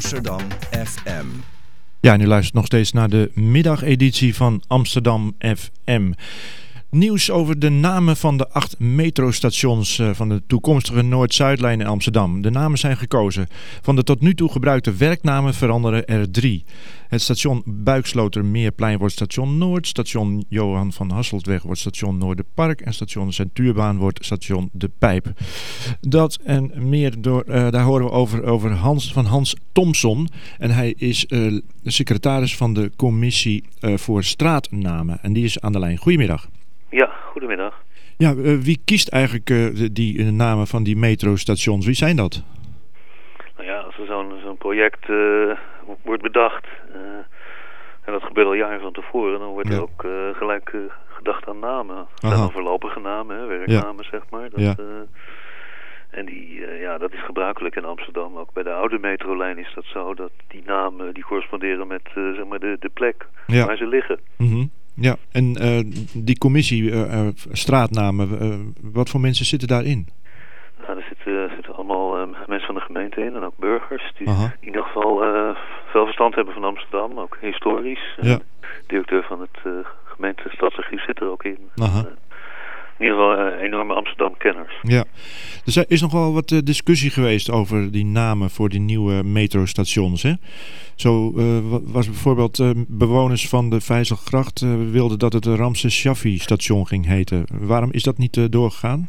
Amsterdam FM. Ja, en u luistert nog steeds naar de middageditie van Amsterdam FM. Nieuws over de namen van de 8 metrostations van de toekomstige Noord-Zuidlijn in Amsterdam. De namen zijn gekozen. Van de tot nu toe gebruikte werknamen veranderen er 3. Het station Buikslotermeerplein wordt station Noord, station Johan van Hasseltweg wordt station Noorderpark en station Centuurbaan wordt station De Pijp. Dat en meer, daar horen we over Hans Thomson. En hij is secretaris van de commissie voor straatnamen. En die is aan de lijn. Goedemiddag. Ja, goedemiddag. Ja, wie kiest eigenlijk die namen van die metrostations? Wie zijn dat? Nou ja, als er zo'n project wordt bedacht, en dat gebeurt al jaren van tevoren, dan wordt er ook gelijk gedacht aan namen. Dat zijn dan voorlopige namen, hè, werknamen zeg maar. En dat is gebruikelijk in Amsterdam. Ook bij de oude metrolijn is dat zo, dat die namen die corresponderen met zeg maar de plek waar ze liggen. Mm-hmm. Ja, en die commissie straatnamen, wat voor mensen zitten daarin? Nou, er zitten allemaal mensen van de gemeente in en ook burgers die in ieder geval veel verstand hebben van Amsterdam, ook historisch. Ja. De directeur van het gemeente Stadsarchief zit er ook in. In ieder geval enorme Amsterdam-kenners. Ja, er is nog wel wat discussie geweest over die namen voor die nieuwe metrostations, hè? Zo was bijvoorbeeld bewoners van de Vijzelgracht wilden dat het Ramses Shaffi station ging heten. Waarom is dat niet doorgegaan?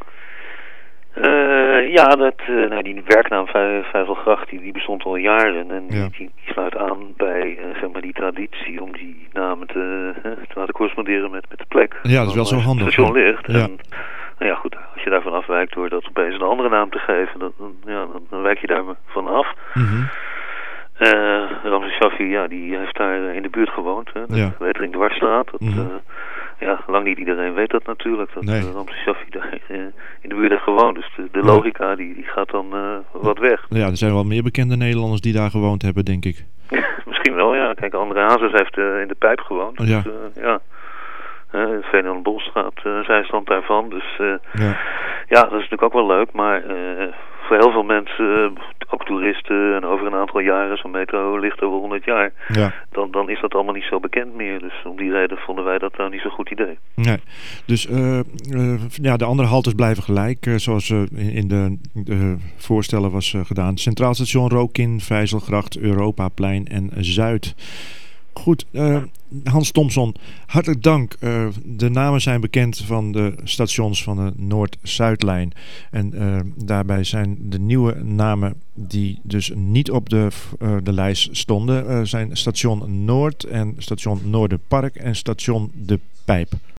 Die werknaam Vijzelgracht die bestond al jaren en die sluit aan bij zeg maar die traditie om die namen te laten corresponderen met de plek. Ja, dat is wel zo handig. Het station ligt. Ja. En, nou ja, goed, als je daarvan afwijkt door dat opeens een andere naam te geven, dan wijk je daar van af. Mm-hmm. Ramses Shaffi, die heeft daar in de buurt gewoond. Hè, de Wetering-Dwarsstraat. Lang niet iedereen weet dat natuurlijk. Dat Ramses Shaffi daar in de buurt heeft gewoond. Dus de logica die gaat dan wat weg. Ja, er zijn wel meer bekende Nederlanders die daar gewoond hebben, denk ik. Misschien wel, ja. Kijk, André Hazes heeft in de Pijp gewoond. Dus, Ferdinand Bolstraat, zijstand daarvan. Dus dat is natuurlijk ook wel leuk. Maar voor heel veel mensen, ook toeristen en over een aantal jaren, zo'n metro ligt over 100 jaar, dan is dat allemaal niet zo bekend meer. Dus om die reden vonden wij dat niet zo'n goed idee. Nee. Dus de andere haltes blijven gelijk, zoals in de voorstellen was gedaan. Centraal Station Rokin, Vijzelgracht, Europaplein en Zuid. Goed, Hans Thomson, hartelijk dank. De namen zijn bekend van de stations van de Noord-Zuidlijn. En daarbij zijn de nieuwe namen die dus niet op de lijst stonden, zijn station Noord en station Noorderpark en station De Pijp.